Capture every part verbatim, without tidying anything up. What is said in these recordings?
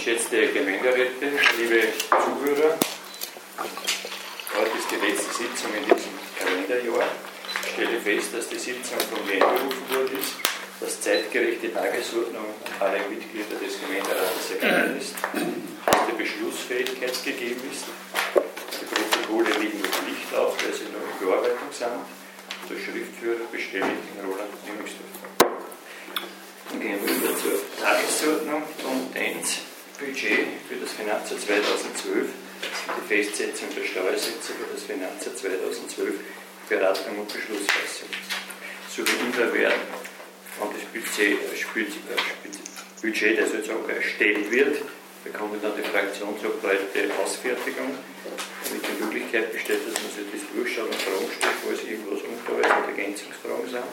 Geschätzte Gemeinderäte, liebe Zuhörer, heute ist die letzte Sitzung in diesem Kalenderjahr. Ich stelle fest, dass die Sitzung von mir einberufen worden ist, dass zeitgerechte Tagesordnung an alle Mitglieder des Gemeinderates ergangen ist, dass die Beschlussfähigkeit gegeben ist. Die Protokolle liegen noch nicht auf, weil sie noch in Bearbeitung sind. Der Schriftführer bestelle ich den Roland Jüngsdorfer. Dann gehen wir über zur Tagesordnung. Punkt eins. Budget für das Finanzjahr zweitausendzwölf, die Festsetzung der Steuersätze für das Finanzjahr zweitausendzwölf, Beratung und Beschlussfassung. So wie immer werden von das Budget, Budget, das sozusagen erstellt wird, bekommen dann die Fraktionsobleute Ausfertigung, damit die Möglichkeit besteht, dass man sich das durchschaut und Fragen stellt, wo es irgendwas unklar ist und Ergänzungsfragen sind.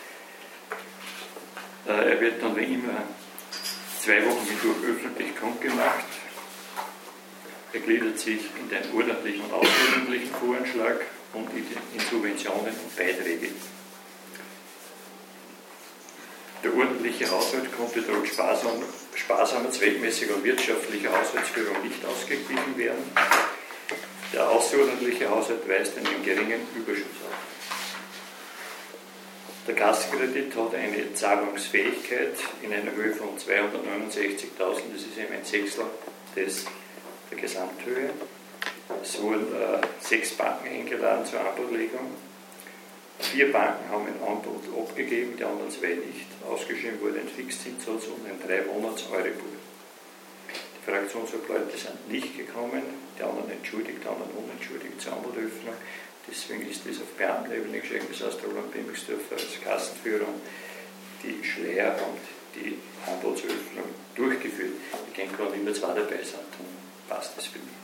Er wird dann wie immer zwei Wochen hindurch öffentlich kundgemacht. Er gliedert sich in den ordentlichen und außerordentlichen Voranschlag und in Subventionen und Beiträge. Der ordentliche Haushalt konnte trotz sparsam, sparsamer, zweckmäßiger und wirtschaftlicher Haushaltsführung nicht ausgeglichen werden. Der außerordentliche Haushalt weist einen geringen Überschuss auf. Der Kassenkredit hat eine Zahlungsfähigkeit in einer Höhe von zweihundertneunundsechzigtausend, das ist eben ein Sechstel des, der Gesamthöhe. Es wurden äh, sechs Banken eingeladen zur Anbotlegung. Vier Banken haben ein Angebot abgegeben, die anderen zwei nicht. Ausgeschrieben wurde ein Fixzinssatz und ein drei Monats Euribor. Die Fraktionsobleute sind nicht gekommen, die anderen entschuldigt, die anderen unentschuldigt zur Anbotöffnung. Deswegen ist das auf Beamtenebene geschrieben, das heißt Roland Jüngsdorfer als Kassenführer die Schleier und die Anbotsöffnung durchgeführt. Ich denke, wenn immer zwei dabei sind, dann passt das für mich.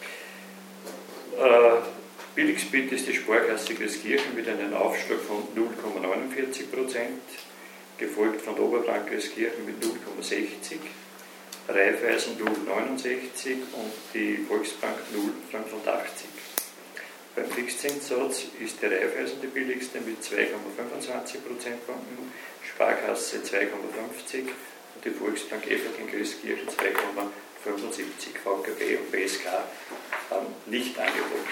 Äh, Billigsbit ist die Sparkasse Christkirchen mit einem Aufschlag von null Komma neunundvierzig Prozent, gefolgt von der Oberbank Christkirchen mit null Komma sechzig, Raiffeisen null Komma neunundsechzig und die Volksbank null Komma fünfundachtzig. Beim Fixzinssatz ist die Raiffeisen die billigste mit zwei Komma fünfundzwanzig Prozentpunkten, Sparkasse zwei Komma fünfzig und die Volksbank Effelking Christkirchen zwei Komma fünfundsiebzig. V K B und B S K haben nicht angeboten.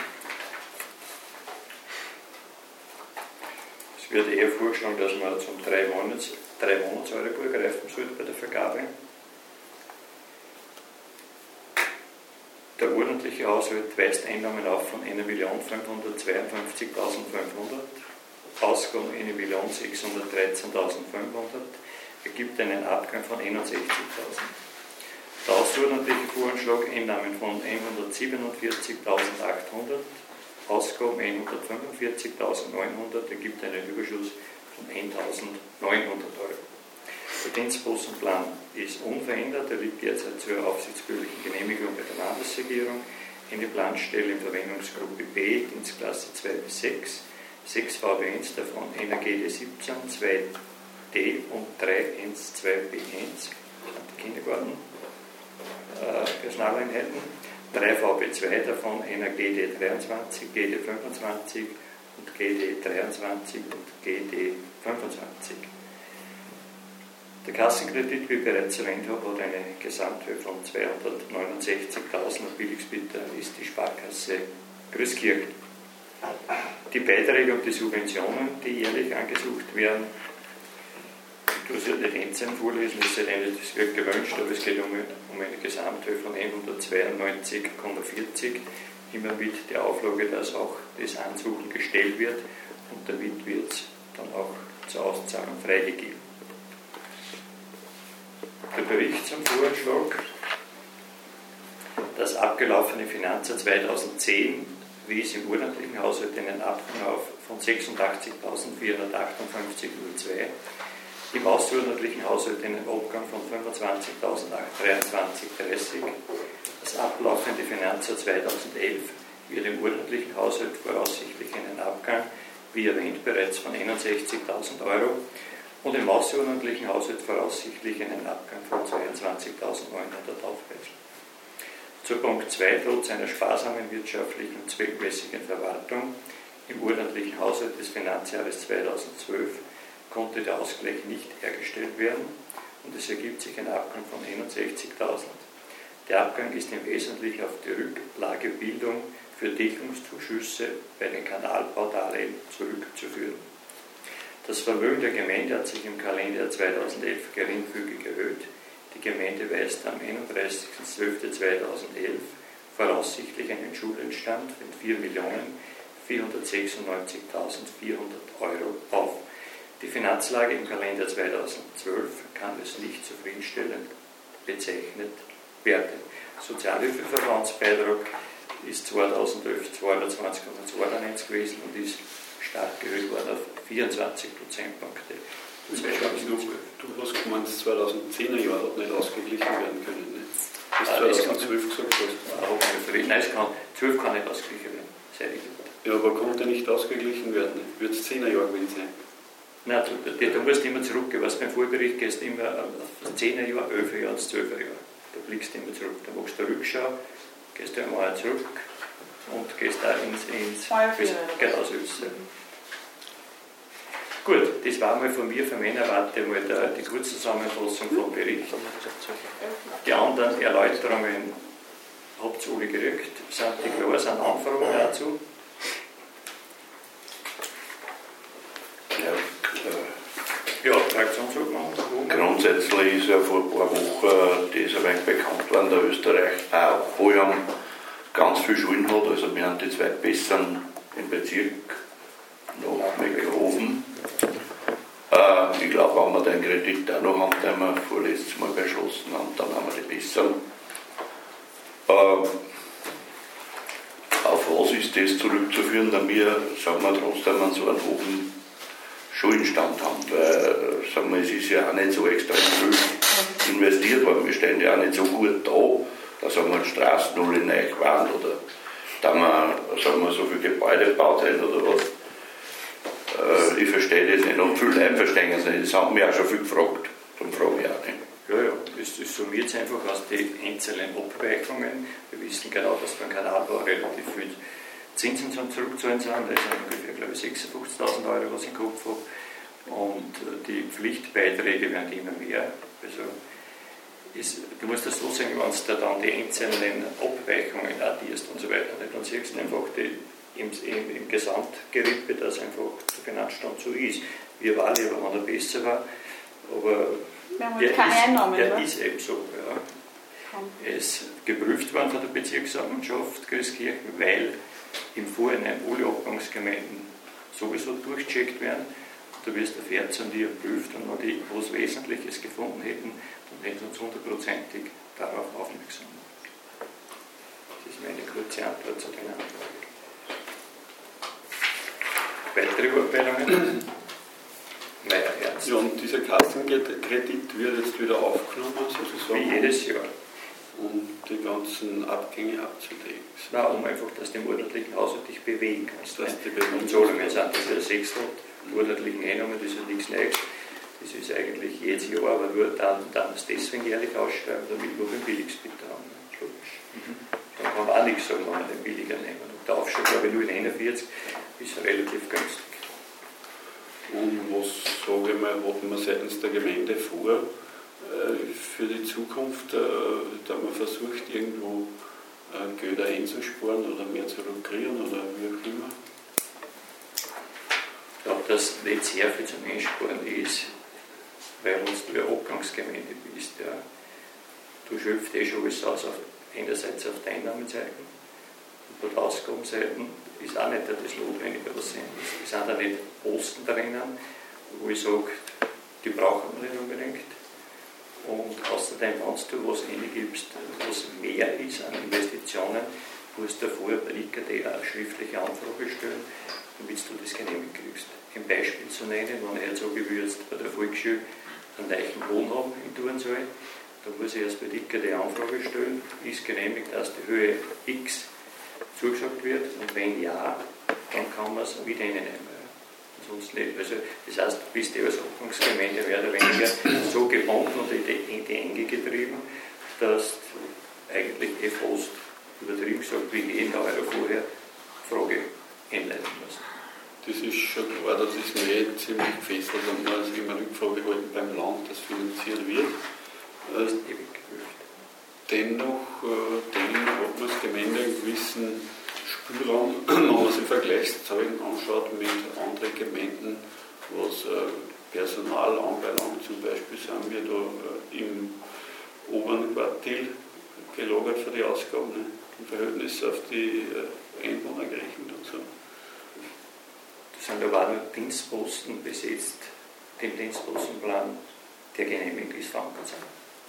Es wird eher vorgeschlagen, dass man zum drei Monats, drei Monats Euribor greifen sollte bei der Vergabe. Der ordentliche Haushalt weist Einnahmen auf von eine Million fünfhundertzweiundfünfzigtausendfünfhundert, Ausgaben eine Million sechshundertdreizehntausendfünfhundert, ergibt einen Abgang von einundsechzigtausend. Der außerordentliche Voranschlag Einnahmen von hundertsiebenundvierzigtausendachthundert, Ausgaben hundertfünfundvierzigtausendneunhundert, ergibt einen Überschuss von eintausendneunhundert Euro. Der Dienstpostenplan ist unverändert, er liegt derzeit zur aufsichtsbehördlichen Genehmigung bei der Landesregierung. Eine Planstelle in Verwendungsgruppe B, Dienstklasse zwei bis sechs, sechs V B eins, davon einer G D siebzehn, zwei D und drei eins zwei B eins, die Kindergarten, äh, Personaleinheiten, drei V B zwei, davon einer G D dreiundzwanzig, G D fünfundzwanzig und G D dreiundzwanzig und G D fünfundzwanzig. Der Kassenkredit, wie ich bereits erwähnt habe, hat eine Gesamthöhe von zweihundertneunundsechzigtausend und Billigsbieter ist die Sparkasse Christkirchen. Die Beiträge und die Subventionen, die jährlich angesucht werden, ich tue es ja nicht einzeln vorlesen, es wird gewünscht, aber es geht um, um eine Gesamthöhe von hundertzweiundneunzig Komma vierzig, immer mit der Auflage, dass auch das Ansuchen gestellt wird und damit wird es dann auch zur Auszahlung freigegeben. Der Bericht zum Voranschlag. Das abgelaufene Finanzjahr zweitausendzehn wies im ordentlichen Haushalt einen Abgang auf von sechsundachtzigtausendvierhundertachtundfünfzig Komma null zwei, im außerordentlichen Haushalt einen Abgang von fünfundzwanzigtausendachthundertdreiundzwanzig Komma dreißig. Das ablaufende Finanzjahr zweitausendelf wird im ordentlichen Haushalt voraussichtlich einen Abgang, wie erwähnt, bereits von einundsechzigtausend Euro und im außerordentlichen Haushalt voraussichtlich einen Abgang von zweiundzwanzigtausendneunhundert aufweisen. Zu Punkt zwei, trotz einer sparsamen wirtschaftlichen und zweckmäßigen Verwaltung im ordentlichen Haushalt des Finanzjahres zweitausendzwölf konnte der Ausgleich nicht hergestellt werden und es ergibt sich ein Abgang von einundsechzigtausend. Der Abgang ist im Wesentlichen auf die Rücklagebildung für Deckungszuschüsse bei den Kanalbaudarlehen zurückzuführen. Das Vermögen der Gemeinde hat sich im Kalenderjahr zweitausendelf geringfügig erhöht. Die Gemeinde weist am einunddreißigsten zwölften zweitausendelf voraussichtlich einen Schuldenstand von vier Millionen vierhundertsechsundneunzigtausendvierhundert Euro auf. Die Finanzlage im Kalender zweitausendzwölf kann als nicht zufriedenstellend bezeichnet werden. Sozialhilfeverbandsbeitrag ist zweitausendelf zweiundzwanzig Komma zweiundneunzig gewesen und ist stark erhöht worden auf vierundzwanzig Prozentpunkte. Du, du hast gemeint, das zweitausendzehner Jahr hat nicht ausgeglichen werden können. Ne? Das ah, zweitausendzwölf gesagt hast. Nein, es kann, zwölf kann nicht ausgeglichen werden. Sehr richtig. Ja, aber konnte nicht ausgeglichen werden. Wird es zehner Jahr gewesen sein? Nein, du, du, du musst immer zurückgehen. Was beim Vorbericht gehst, immer auf zehner Jahr, elfer Jahr und zwölfer Jahr. Da blickst du immer zurück. Da machst du eine Rückschau, gehst du einmal zurück und gehst da ins, ins Geldaushilfe. Gut, das war mal von mir, von meiner Warte mal der, die Kurzzusammenfassung vom Bericht. Die anderen Erläuterungen habt ihr alle gekriegt. Sind die klar, sind Anfragen dazu? Ja, Fraktionsordnung. Grundsätzlich ist ja vor ein paar Wochen das ein wenig bekannt worden, der Österreich, auch Bayern ganz viele Schulen hat. Also wir haben die zweitbesten im Bezirk nach Mecklenhofen. Äh, ich glaube, wenn wir den Kredit auch noch haben, den wir vorletztes Mal beschlossen haben, dann haben wir die besseren. Äh, auf was ist das zurückzuführen? Da wir, sagen wir trotzdem, an so einen hohen Schuldenstand haben, weil, sagen wir, es ist ja auch nicht so extrem viel investiert worden. Wir stehen ja auch nicht so gut da, dass wir die Straßen alle neu waren oder da wir, sagen wir, so viele Gebäude gebaut haben oder was. Äh, ich verstehe das nicht und viele Leute verstehen es nicht. Das haben wir auch schon viel gefragt. Darum frage ich auch nicht. Ja, ja, es, es summiert sich einfach aus den einzelnen Abweichungen. Wir wissen genau, dass beim Kanalbau relativ viel Zinsen zum Zurückzahlen sind, das sind ungefähr, glaube ich, sechsundfünfzigtausend Euro, was ich im Kopf habe. Und die Pflichtbeiträge werden immer mehr. Also ist, du musst das so sagen, wenn du dann die einzelnen Abweichungen addierst und so weiter, nicht? Dann siehst du einfach die, im, im, im Gesamtgerippe, dass einfach der Finanzstand so ist. Wir waren lieber, wenn er besser war, aber der, keine ist, Einnahmen, der ist eben so. Ja. Er ist geprüft worden von der Bezirkssammenschaft Christkirchen, weil im Vorhinein alle Abgangsgemeinden sowieso durchgecheckt werden. Du wirst erfährt, sind die erprüft und wenn die was Wesentliches gefunden hätten, dann hätten sie uns hundertprozentig darauf aufmerksam. Das ist meine kurze Antwort zu den Anträgen. Weitere Urteilungen? Meier Ernst. Ja, und dieser Kassenkredit wird jetzt wieder aufgenommen, sozusagen. Wie jedes Jahr. Um die ganzen Abgänge abzudecken. Na, um einfach, dass du im ordentlichen Haushalt dich bewegen kannst. Dass die und Zahlungen sind das ja Sechstel, die ordentlichen Einnahmen, das ist ja nichts Neues. Das ist eigentlich jedes Jahr, aber nur dann, dann es deswegen jährlich ausschreiben, damit wir den Billigspieler haben. Logisch. Mhm. Dann kann man auch nichts sagen, wenn wir den billiger nehmen. Und der Aufschlag, glaube ich, null Komma einundvierzig ist relativ günstig. Und was, sage ich mal, hat man seitens der Gemeinde vor? Für die Zukunft, da man versucht, irgendwo Gelder einzusparen oder mehr zu lukrieren oder wie auch immer? Ich glaube, dass nicht sehr viel zum Einsparen ist, weil uns du ja Abgangsgemeinde bist. Ja. Du schöpfst eh schon alles aus, auf, einerseits auf der Einnahmeseite und auf der Ausgabenseite ist auch nicht das Notwendige, was sind. Es sind da nicht Posten drinnen, wo ich sage, die brauchen wir nicht unbedingt. Und außerdem, wenn du was reingibst, was mehr ist an Investitionen, musst du vorher bei I K D eine schriftliche Anfrage stellen, damit du das genehmigt kriegst. Ein Beispiel zu nennen, wenn ich jetzt sage, ich will jetzt bei der Volksschule einen neuen Wohn haben in Turnsal, dann muss ich erst bei I K D eine Anfrage stellen, ist genehmigt, dass die Höhe X zugesagt wird und wenn ja, dann kann man es wieder reinnehmen. Sonst nicht. Also, das heißt, du bist ja als Ordnungsgemeinde mehr oder weniger so gebunden und in die, in die Enge getrieben, dass du eigentlich eh fast übertrieben gesagt, wie jeden Euro vorher Frage einleiten musst. Das ist schon klar, das ist mir eh ziemlich gefesselt und man ist immer Rückfrage halten beim Land, das finanziert wird. Das ist ewig geprüft. dennoch, äh, denen hat man als Gemeinde einen gewissen Spielraum, wenn man sich Vergleichszahlen anschaut mit anderen Gemeinden, was äh, Personal anbelangt. Zum Beispiel sind wir da äh, im oberen Quartil gelagert für die Ausgaben, ne? Im Verhältnis auf die äh, Einwohner gerechnet und so. Da sind aber auch nur Dienstposten besetzt, den Dienstpostenplan, der genehmigt ist, verankert sind.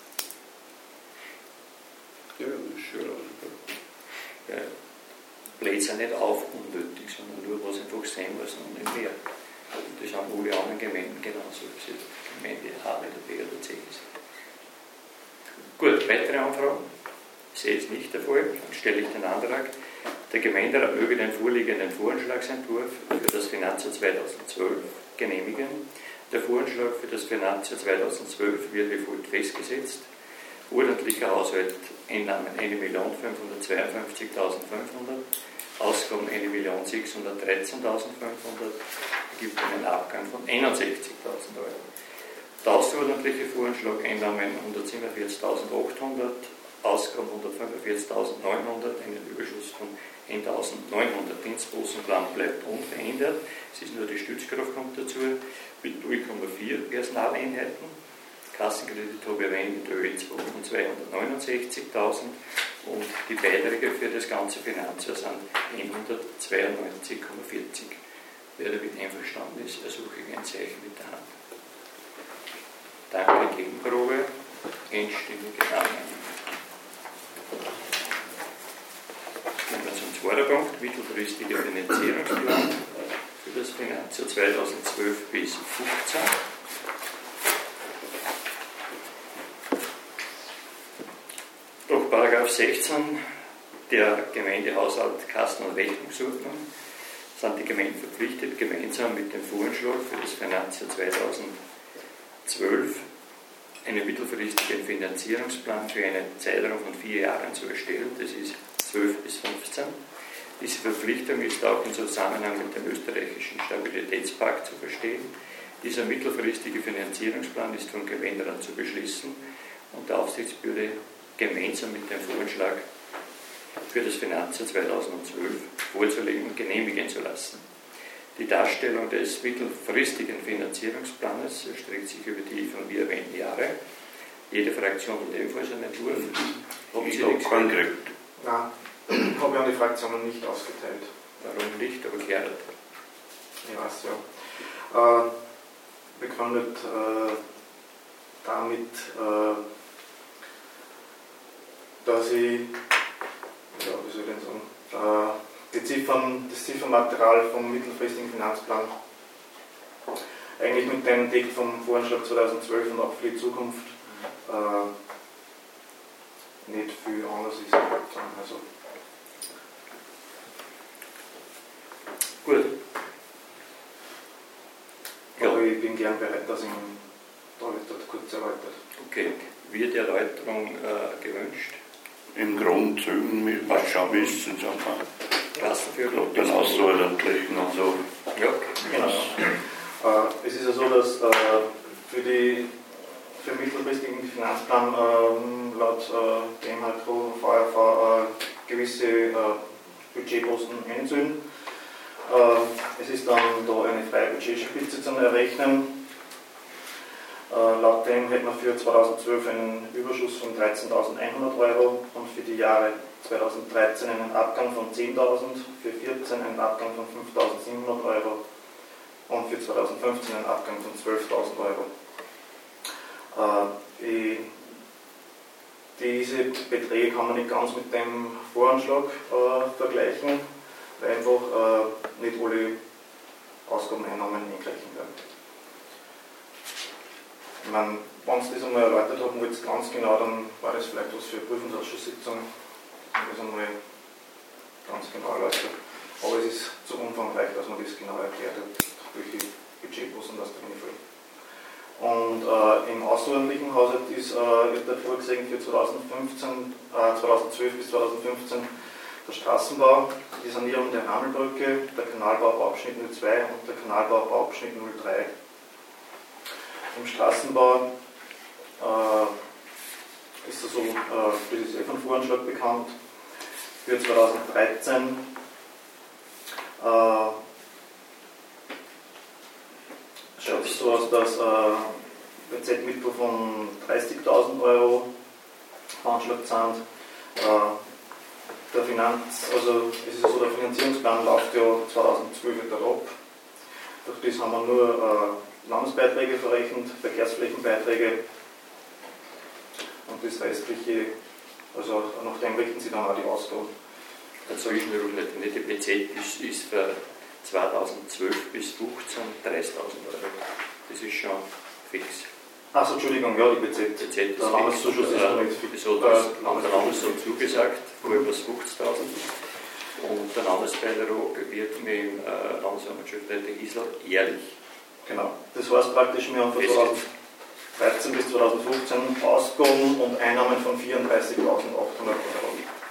Ja, das ist schön. Ja, bläht es nicht auf unnötig, sondern nur was einfach sein muss und nicht mehr. Das haben alle anderen Gemeinden genauso, ob es die Gemeinde A oder B oder C ist. Gut, weitere Anfragen? Ich sehe es nicht der Fall, dann stelle ich den Antrag. Der Gemeinderat möge den vorliegenden Voranschlagsentwurf für das Finanzjahr zweitausendzwölf genehmigen. Der Voranschlag für das Finanzjahr zweitausendzwölf wird wie folgt festgesetzt. Ordentlicher Haushalt, Einnahmen eine Million fünfhundertzweiundfünfzigtausendfünfhundert, Ausgaben eine Million sechshundertdreizehntausendfünfhundert, ergibt einen Abgang von einundsechzigtausend Euro. Der außerordentliche Voranschlag, Einnahmen hundertsiebenundvierzigtausendachthundert, Ausgaben hundertfünfundvierzigtausendneunhundert, einen Überschuss von eintausendneunhundert. Dienstpostenplan bleibt unverändert. Es ist nur die Stützkraft kommt dazu, mit null Komma vier Personaleinheiten. Kassenkredit habe ich erwähnt, mit Ö E zwei von zweihundertneunundsechzigtausend und die Beiträge für das ganze Finanzjahr sind hundertzweiundneunzig Komma vierzig. Wer damit einverstanden ist, ersuche ich ein Zeichen mit der Hand. Danke, Gegenprobe. Einstimmig angenommen. Kommen wir zum zweiten Punkt, mittelfristiger Finanzierungsplan für das Finanzjahr zweitausendzwölf bis zweitausendfünfzehn. Durch Paragraph sechzehn der Gemeindehaushalt, Kassen- und Rechnungsordnung sind die Gemeinden verpflichtet, gemeinsam mit dem Voranschlag für das Finanzjahr zweitausendzwölf einen mittelfristigen Finanzierungsplan für einen Zeitraum von vier Jahren zu erstellen, das ist zwölf bis fünfzehn. Diese Verpflichtung ist auch im Zusammenhang mit dem österreichischen Stabilitätspakt zu verstehen. Dieser mittelfristige Finanzierungsplan ist vom Gemeinderat zu beschließen und der Aufsichtsbehörde gemeinsam mit dem Voranschlag für das Finanzjahr zweitausendzwölf vorzulegen und genehmigen zu lassen. Die Darstellung des mittelfristigen Finanzierungsplanes erstreckt sich über die von mir erwähnten Jahre. Jede Fraktion hat ebenfalls einen Entwurf. Ich habe keinen gekriegt. Nein, habe ich an die Fraktionen nicht ausgeteilt. Warum nicht, aber Gerhard? Ich weiß ja. Äh, begründet äh, damit, äh, dass ich, ja, wie soll ich denn sagen, äh, die Ziffern, das Ziffernmaterial vom mittelfristigen Finanzplan eigentlich mit dem Text vom Voranschlag zweitausendzwölf und auch für die Zukunft äh, nicht viel anders ist. Also. Gut. Ja. Aber ich bin gern bereit, dass ich da dort kurz erläutert. Okay. Wird die Erläuterung äh, gewünscht? Im Grund zögen wir was schon wissen, sagen wir. Klassenführung? Den außerordentlichen und so. Ja, okay. Genau. Äh, es ist ja so, dass äh, für, die, für den mittelfristigen Finanzplan äh, laut äh, dem halt V R V äh, gewisse äh, Budgetposten einzählen. Äh, es ist dann da eine freie Budgetspitze zu errechnen. Uh, laut dem hätten wir für zweitausendzwölf einen Überschuss von dreizehntausendeinhundert Euro und für die Jahre zweitausenddreizehn einen Abgang von zehntausend, für vierzehn einen Abgang von fünftausendsiebenhundert Euro und für zweitausendfünfzehn einen Abgang von zwölftausend Euro. Uh, die, diese Beträge kann man nicht ganz mit dem Voranschlag uh, vergleichen, weil einfach uh, nicht alle Ausgaben und Einnahmen eingleichen werden. Ich meine, wenn Sie das einmal erläutert haben, wollt ganz genau, dann war das vielleicht was für eine Prüfungsausschusssitzung, wenn das einmal ganz genau erläutert. Aber es ist zu umfangreich, dass man das genau erklärt hat, welche Budgetposten das drin fallen. Und äh, im außerordentlichen Haushalt ist äh, wird vorgesehen für zweitausendfünfzehn, äh, zweitausendzwölf bis zweitausendfünfzehn der Straßenbau, die Sanierung der Rammelbrücke, der Kanalbau Bauabschnitt null zwei und der Kanalbau Bauabschnitt null drei. Im Straßenbau äh, ist es so, äh, das ist eh vom Voranschlag bekannt. Für zweitausenddreizehn äh, schaut es so aus, dass äh, B Z-Mittel von dreißigtausend Euro veranschlagt sind. Äh, der Finanz, also es ist ja so, der Finanzierungsplan läuft ja zweitausendzwölf wieder ab. Durch das haben wir nur äh, Landesbeiträge verrechnet, Verkehrsflächenbeiträge und das restliche, also nach dem richten sie dann auch die Ausgaben. Dazwischen nicht, die B Z ist, ist für zweitausendzwölf bis zweitausendfünfzehn dreißigtausend Euro. Das ist schon fix. Achso, Entschuldigung, ja, die B Z. B Z der Landeszuschuss ist noch nicht fix. So, das haben der Landesrat zugesagt, vor über fünfzigtausend. Und der Landesbeitrag wird mit dem äh, Landeshauptmannschaft Isler jährlich. Genau. Das heißt praktisch, wir haben von zweitausenddreizehn bis zweitausendfünfzehn Ausgaben und Einnahmen von vierunddreißigtausendachthundert Euro.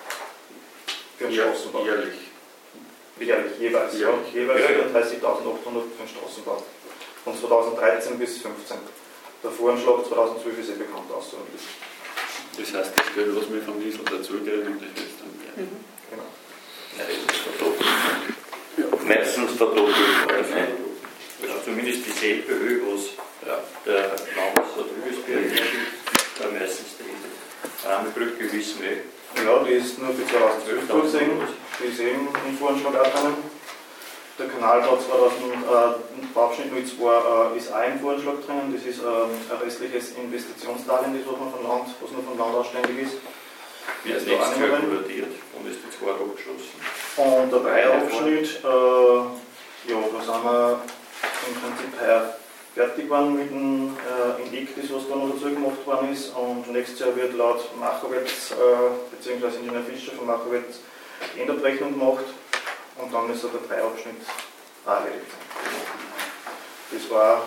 Für den Straßenbau. Jährlich. Jährlich, jeweils. Ja. Jährlich. Jeweils vierunddreißigtausendachthundert für den Straßenbau. Von zweitausenddreizehn bis zweitausendfünfzehn. Der Voranschlag zweitausendzwölf ist eh bekannt auszuhören. Das heißt, das Geld, was wir vom Diesel dazugeben, das ist dann Geld. Mhm. Genau. Ja, das ist verdoppelt. Ja. Meistens verdoppelt. Also zumindest dieselbe Höhe, was ja. der Landesrat Rügesberg gibt, meistens die Rahmenbrücke wissen wir. Ja, die ist nur für zweitausendzwölf vorgesehen, die ist eben im Voranschlag auch drinnen. Der Kanalbau zweitausend, äh, Bauabschnitt null zwei äh, ist auch im Voranschlag drinnen, das ist äh, ein restliches Investitionsdarlehen, das was, man von Land, was nur vom Land ausständig ist. Wie ist nächstes Jahr kalkuliert und ist die zwei abgeschlossen. Und der Dreiabschnitt, äh, ja, da sind wir im Prinzip heuer fertig geworden mit dem äh, Indik, das was da noch dazu gemacht worden ist. Und nächstes Jahr wird laut Machowitz, äh, bzw. Ingenieur Fischer von Machowitz, die Endabrechnung gemacht. Und dann ist der Dreiabschnitt auch erledigt sein. Das war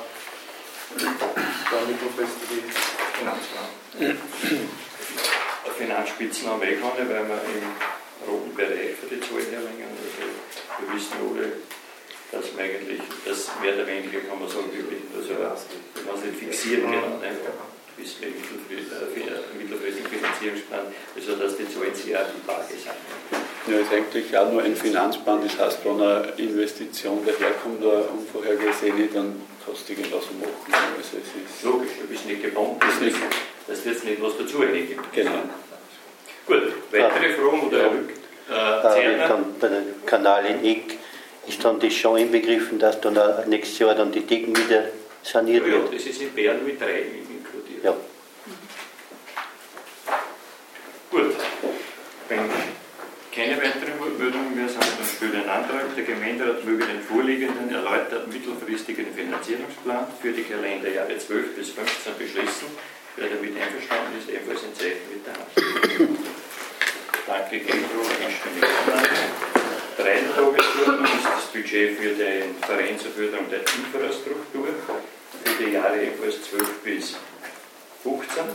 der mittelfristige Finanzplan. Finanzspitzen haben wir eh keine, weil wir im roten Bereich für die Zahlen herlegen. Also wir wissen alle, dass wir eigentlich, das mehr oder weniger kann man sagen, wirklich, also wir können es nicht fixieren, genau, ne? Bis wir im mittelfristigen Finanzierungsplan, also dass die Zahlen sehr die Waage sind. Ja, ist eigentlich auch nur ein Finanzplan, das heißt, wenn eine Investition daherkommt, eine unvorhergesehene, dann kannst du irgendwas machen. Also es ist logisch, du bist nicht gebunden, das ist nicht, dass jetzt nicht was dazu ergibt. Genau. Gut, weitere Fragen oder ja. äh, dann bei dem Kanal in Eck ist dann das schon inbegriffen, dass dann nächstes Jahr dann die Decken wieder saniert ja, wird? Ja, das ist in Bern mit drei inkludiert. Ja. Gut, wenn keine weiteren Wortmeldungen mehr sind, dann stelle ein Antrag. Der Gemeinderat möge den vorliegenden erläuterten mittelfristigen Finanzierungsplan für die Kalenderjahre zwölf bis fünfzehn beschließen. Wer damit einverstanden ist, ebenfalls ein Zeichen mit der Hand. Danke, Gegenfrage, einstimmig. Drei Tagesordnung ist das Budget für den Verein zur Förderung der Infrastruktur für die Jahre ebenfalls zwölf bis fünfzehn.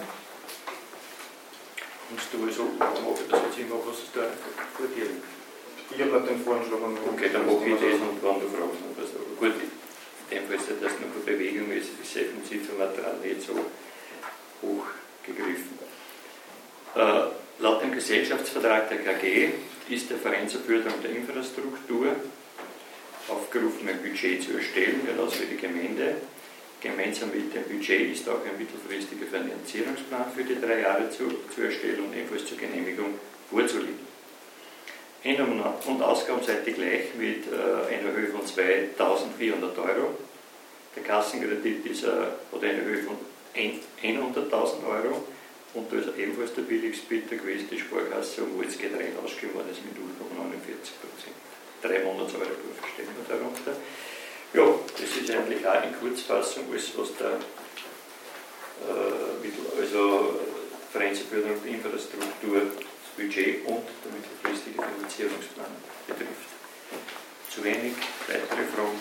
Musst du also machen, dass jetzt immer was da vor dir liegt? Ich habe nicht den Voranschlag. Okay, dann mache ich das und wenn du fragst, noch was. Aber gut, in dem Fall, dass noch eine Bewegung ist, ist das Material nicht so hoch gegriffen. Äh, laut dem Gesellschaftsvertrag der K G ist der Verein zur Förderung der Infrastruktur aufgerufen, ein Budget zu erstellen, genauso wie die Gemeinde. Gemeinsam mit dem Budget ist auch ein mittelfristiger Finanzierungsplan für die drei Jahre zu, zu erstellen und ebenfalls zur Genehmigung vorzulegen. Einnahmen- und Ausgabenseite gleich mit äh, einer Höhe von zweitausendvierhundert Euro. Der Kassenkredit ist, äh, hat eine Höhe von hunderttausend Euro und da ist ebenfalls der Billigspieler gewesen, die Sparkasse, wo jetzt getrennt ausgegeben worden ist mit null Komma neunundvierzig Prozent. Drei Monatseuro verstehen wir darunter. Ja, das ist eigentlich auch in Kurzfassung alles, was der äh, Mittel, also Verein zur Förderung der Infrastruktur, das Budget und der mittelfristige Finanzierungsplan betrifft. Zu wenig weitere Fragen?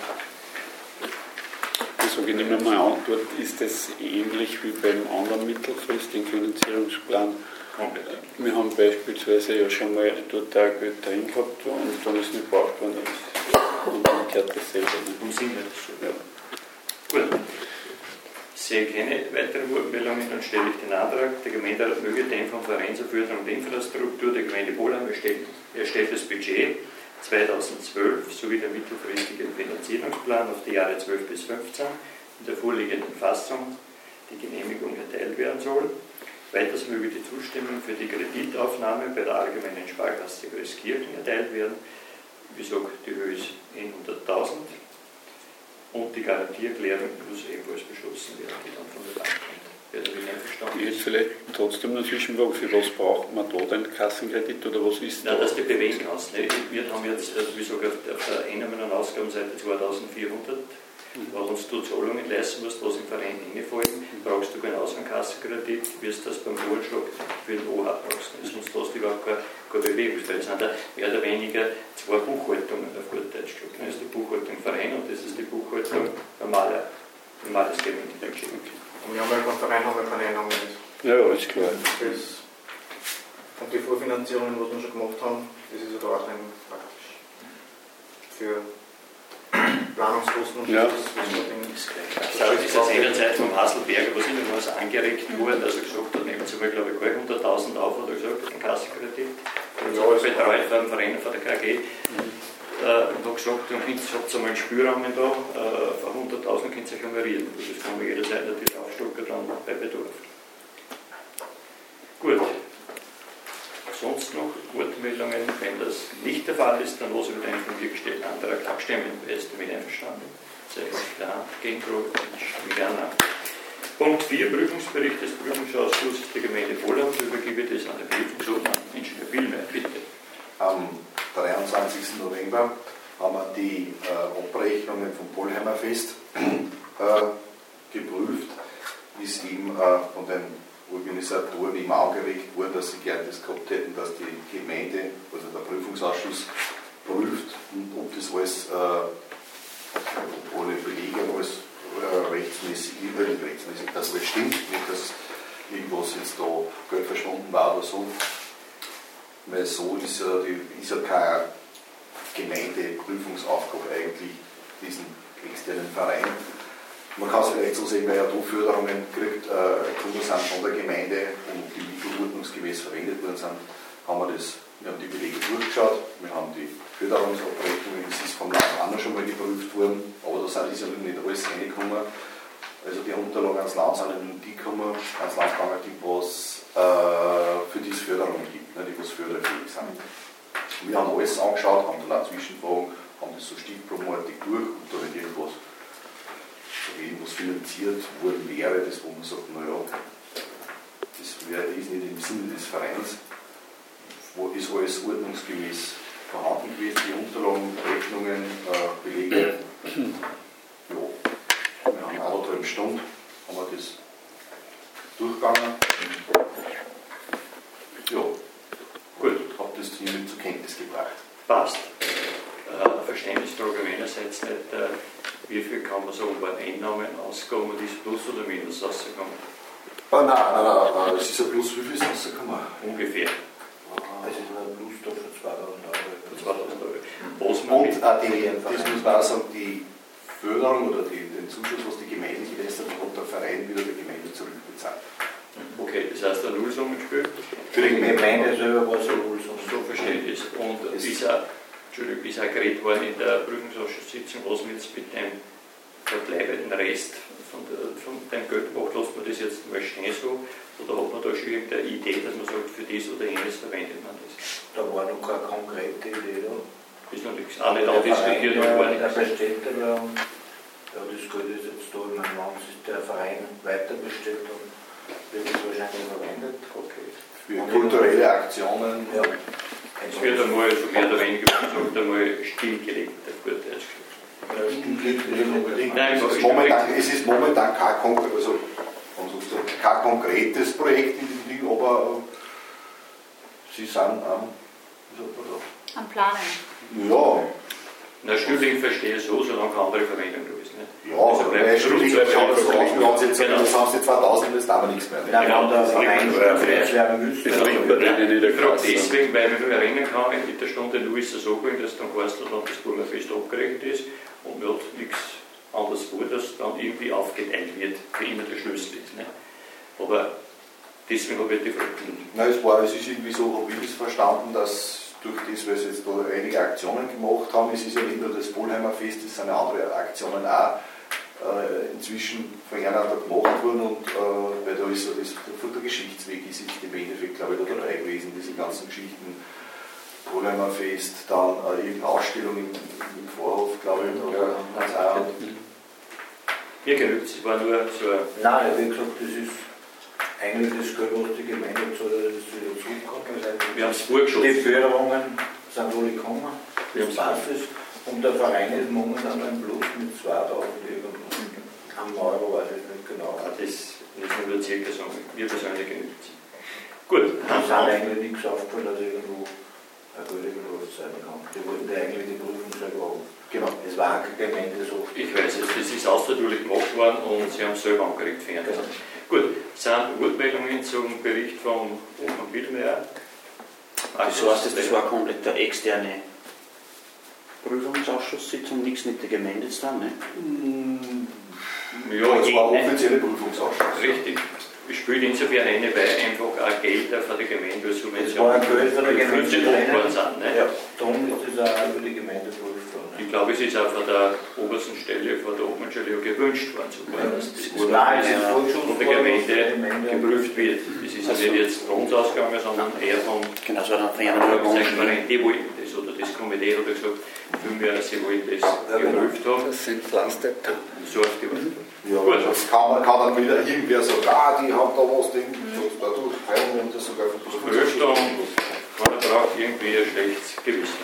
Also ich nehme mal an, dort ist es ähnlich wie beim anderen mittelfristigen Finanzierungsplan. Wir haben beispielsweise ja schon mal dort auch Geld drin gehabt und dann ist nicht gebraucht worden. Und dann kehrt das selber nicht. Um Sinn nicht. Ja. Gut. sehe keine weiteren Wortmeldungen, dann stelle ich den Antrag, der Gemeinderat möge den vom Verein zur Förderung der Infrastruktur der Gemeinde Polheim erstellt, erstelltes Budget zweitausendzwölf sowie der mittelfristige Finanzierungsplan auf die Jahre zwölf bis fünfzehn in der vorliegenden Fassung die Genehmigung erteilt werden soll. Weiters möge die Zustimmung für die Kreditaufnahme bei der Allgemeinen Sparkasse Großkirchen erteilt werden. Wie gesagt, die Höhe ist hunderttausend und die Garantieerklärung muss ebenfalls beschlossen werden, die dann von der Bank kommt. Wer damit einverstanden Jetzt ist? vielleicht trotzdem eine Zwischenfrage, für was braucht man da den Kassenkredit oder was ist Nein, da? dass du bewegen kannst. Ne? Wir haben jetzt, also wie gesagt, auf der Einnahmen- und Ausgabenseite zweitausendvierhundert. Wenn du Zahlungen leisten musst, was im Verein hineinfallen, brauchst du genauso einen Kassenkredit, wie du das beim Vorschlag für den O H brauchst. Sonst hast du überhaupt keine, keine Bewegungsfähigkeit. Es sind da mehr oder weniger zwei Buchhaltungen auf gut Deutsch gesagt. Das ist die Buchhaltung Verein und das ist die Buchhaltung normaler, normales Gemeindebudget. Und wir haben ja beim Verein haben wir keine Einnahmen. Ja, ja, ist klar. Das, und die Vorfinanzierungen, was wir schon gemacht haben, das ist ja da auch ein praktisch. Für Planungskosten und ja. das, das ist Das ist jetzt seinerzeit vom Haselberger, was immer was angeregt wurde, dass er gesagt hat, nehmen Sie mal, glaube ich, hunderttausend auf, hat er gesagt, den Kassenkredit. Und ja, betreut vom Verein von der K G. Mhm. Äh, und hat gesagt, dann habt ihr mal einen Spielrahmen da, äh, von hunderttausend könnt ihr euch engagieren. Das kann man jederzeit natürlich aufstocken dran bei Bedarf. Gut. Sonst noch Wortmeldungen? Wenn das nicht der Fall ist, dann lasse ich über den von mir gestellten Antrag abstimmen. Wer ist damit einverstanden? Sehr klar. Gegenprobe? Gerne. Punkt vier, Prüfungsbericht des Prüfungsausschusses der Gemeinde Polheim. Übergebe das an den Prüfungsobmann. Ingenieur Billmeier, bitte. Am dreiundzwanzigsten November haben wir die äh, Abrechnungen vom Polheimer Fest äh, geprüft. Ist eben äh, von den Organisatoren im Auge gelegt wurde, dass sie gerne das gehabt hätten, dass die Gemeinde, also der Prüfungsausschuss, prüft, ob das alles, äh, ob alle Belege alles äh, rechtsmäßig, äh, rechtsmäßig, dass alles stimmt, nicht dass irgendwas jetzt da Geld verschwunden war oder so. Weil so ist ja, die, ist ja keine Gemeindeprüfungsaufgabe eigentlich, diesen externen Verein. Man kann es vielleicht so sehen, weil ja da Förderungen kriegt, äh, sind von der Gemeinde und die Mittel ordnungsgemäß verwendet worden sind, haben wir das, wir haben die Belege durchgeschaut, wir haben die Förderungsabrechnungen, das ist vom Land auch noch schon mal geprüft worden, aber da sind ist ja nicht alles reingekommen. Also die Unterlagen ans Land sind nicht die gekommen, ans Land gegangen, die was äh, für diese Förderung gibt, ne, die was förderfähig sind. Wir haben alles angeschaut, haben dann auch Zwischenfragen, haben das so stichprobenartig durch und da wird irgendwas irgendwas finanziert worden wäre, das wo man sagt, naja, das wäre ist nicht im Sinne des Vereins, wo ist alles ordnungsgemäß vorhanden gewesen, die Unterlagen, Rechnungen, äh, Belege. Ja, wir haben anderthalb Stunden, haben wir das durchgegangen. Ja, gut, habe das hiermit zur Kenntnis gebracht. Passt. Äh, Verständnisfrage meinerseits nicht, äh, wie viel kann man sagen, waren Einnahmen, Ausgaben und ist Plus oder Minus rausgekommen? Ah, nein, nein, nein, es ist ein Plus, wie viel ist rausgekommen? Ungefähr. Es ist ein Plus da für zweitausend Euro. zweitausend Euro. Was man Und auch die, das muss man auch sagen, die Förderung oder die, den Zuschuss, was die Gemeinde geleistet hat, hat der Verein wieder der Gemeinde zurückbezahlt. Okay, das heißt ein Nullsummenspiel? Für die Gemeinde selber war es ein Nullsummenspiel. So verstehe ich es. Und ist auch, Entschuldigung, ist auch geredet worden in der Prüfungsausschusssitzung, was man jetzt mit dem verbleibenden Rest von, der, von dem Geld macht, lässt man das jetzt mal stehen so, oder hat man da schon irgendeine Idee, dass man sagt, für dies oder jenes verwendet man das? Da war noch keine konkrete Idee da. Ist noch nichts, auch nicht andiskutiert und gar Der nichts. Bestätiger, ja, das Geld ist jetzt da, ich meine, wenn sich der Verein weiter bestellt, dann wird es wahrscheinlich verwendet. Okay. Für kulturelle Aktionen. Ja. Es wird einmal, so mehr oder weniger gesagt, einmal stillgelegt, der gute Deutsch. Ja, stillgelegt nicht unbedingt. Nein, es, ist momentan, es ist momentan kein, Konk- also, kein konkretes Projekt in dem Ding, aber sie sind am, wie sagt man da? Am Planen. Ja. Na, Stühling verstehe ich so, solange keine andere Verwendung da ist. Nicht? Ja, also weil Stühling schaut das so aus, wir haben jetzt Genau. das haben sie zweitausend, das ist aber nichts mehr. Ne? Nein, Genau, der das Verein liegt- werden müssen. Das liegt bei denen in der Ich frage Kasse. deswegen, weil ich mich nur erinnern kann, in der Stunde null ist es so gewesen, dass dann Horstl dann das Burgerfest abgerechnet ist und mir hat nichts anders vor, dass dann irgendwie aufgeteilt wird, für immer der Schlüssel ist. Ne? Aber deswegen habe ich die Frage. Nein, es war, es ist irgendwie so, habe ich es verstanden, dass durch das, weil sie jetzt da einige Aktionen gemacht haben, es ist ja nicht nur das Polheimer Fest, es sind ja andere Aktionen auch äh, inzwischen von einer da gemacht worden und äh, weil da ist so das, der, der Geschichtsweg ist jetzt im Endeffekt, glaube ich, da dabei gewesen, diese ganzen Geschichten, Polheimer Fest, dann äh, irgendeine Ausstellung im, im Vorhof, glaube ich, oder ja. Mir genügt es, war nur so ein. Nein, wie gesagt, das ist eigentlich das Geld, was die Gemeinde zahlt, das ist wieder zugekommen. Wir haben es vorgeschoben. Die Förderungen sind alle gekommen, das Basis. Und der Verein ist momentan ein Plus mit zweitausend irgendwas. Am Euro weiß ich nicht genau. Ja, das ist nicht nur circa so. Wir persönlich genügt es. Gut. Es ist eigentlich nichts aufgefallen, dass irgendwo ein Geld irgendwas sein kann. Die wollten ja eigentlich die Prüfung selber haben. Genau. Es war keine Gemeinde so. Ich weiß es, das ist außerordentlich gemacht worden und sie haben es selber angeregt. Genau. Gut, sind Wortmeldungen zum Bericht von Ofen Wilmeyer? Das heißt, das war komplett der externe Prüfungsausschusssitzung, nichts mit der Gemeinde zu tun, ne? Ja, das war ein offizieller Prüfungsausschuss. Richtig. Es spielt insofern eine, weil einfach auch Gelder von der Gemeinde als Subvention Das war ein Geld von der Gemeinde worden sind. Ne? Ja, darum ist das auch über die Gemeinde geprüft worden. Ich glaube, es ist auch von der obersten Stelle, von der Obmannsstelle gewünscht worden, sogar, dass das Nein, ja, von der Gemeinde geprüft wird. Das ist ja nicht jetzt von uns ausgegangen, sondern eher von genau, so dann der Transparent. Die wollten das, oder das Komitee hat gesagt, vielmehr, sie wollten das geprüft haben. Das sind Plastik. So auf die Weise. Ja, das kann, man, kann dann wieder irgendwer sagen, ah, die haben da was, den dadurch feiern und das sogar von Prüft und keiner braucht irgendwie ein schlechtes Gewissen.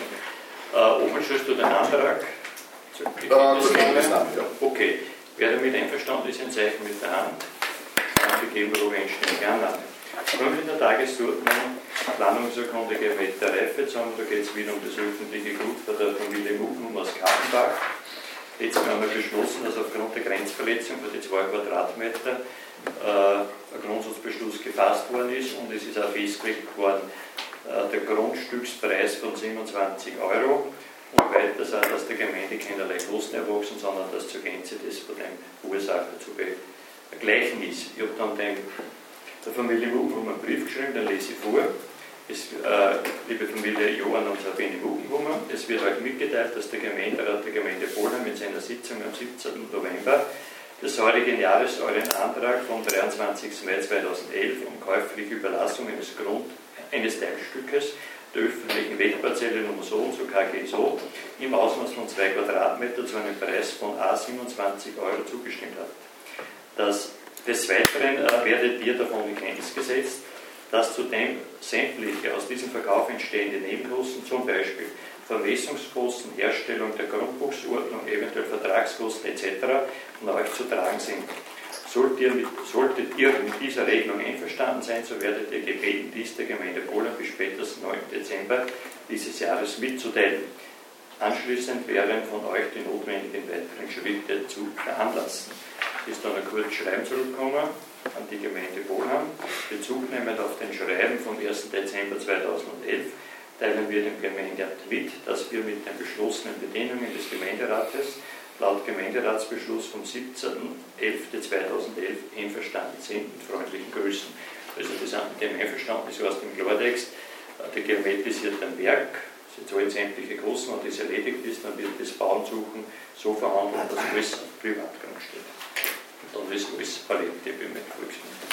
Äh, oben stellst du den Antrag? Äh, das Nein, ja. Okay. Wer damit einverstanden ist, ein Zeichen mit der Hand. Angegeben, wo einstimmig an. Kommen wir in der Tagesordnung Planungsurkunde Gemeinde Reifezahn. Da geht es wieder um das öffentliche Gut von der Familie Mucken aus Kartenbach. Jetzt haben wir beschlossen, dass aufgrund der Grenzverletzung für die zwei Quadratmeter äh, ein Grundsatzbeschluss gefasst worden ist und es ist auch festgelegt worden, äh, der Grundstückspreis von siebenundzwanzig Euro und weiter auch, dass der Gemeinde keinerlei Kosten erwachsen, sondern dass zur Gänze das von dem Ursache zu begleichen ist. Ich habe dann dem, der Familie Mucken einen Brief geschrieben, den lese ich vor. Es, äh, liebe Familie Johann und Sabine Muckenhummer, es wird euch mitgeteilt, dass der Gemeinderat der Gemeinde Polheim in seiner Sitzung am siebzehnten November des heurigen Jahres euren Antrag vom dreiundzwanzigsten Mai zweitausendelf um käufliche Überlassung eines Grund, eines Teilstückes der öffentlichen Wettparzelle Nummer so und so K G so im Ausmaß von zwei Quadratmeter zu einem Preis von A siebenundzwanzig Euro zugestimmt hat. Das, des Weiteren äh, werdet ihr davon in Kenntnis gesetzt, dass zudem sämtliche aus diesem Verkauf entstehende Nebenkosten, zum Beispiel Vermessungskosten, Herstellung der Grundbuchsordnung, eventuell Vertragskosten et cetera von euch zu tragen sind. Solltet ihr, mit, solltet ihr mit dieser Regelung einverstanden sein, so werdet ihr gebeten, dies der Gemeinde Polheim bis spätestens neunten Dezember dieses Jahres mitzuteilen. Anschließend wären von euch die notwendigen weiteren Schritte zu veranlassen. Ist dann ein kurzes Schreiben zurückgekommen an die Gemeinde Polheim. Bezug nehmend auf den Schreiben vom ersten Dezember zweitausendelf teilen wir dem Gemeinderat mit, dass wir mit den beschlossenen Bedingungen des Gemeinderates laut Gemeinderatsbeschluss vom siebzehnten elften zweitausendelf einverstanden sind, mit freundlichen Grüßen. Also das ist mit dem einverstanden, das aus dem Klartext, der geometrisiert ein Werk, sie zahlen sämtliche Kosten und das erledigt ist, dann wird das Bauernsuchen so verhandelt, dass alles auf Privatgrund steht. Und dann ist alles Palette wie mit Volksmund.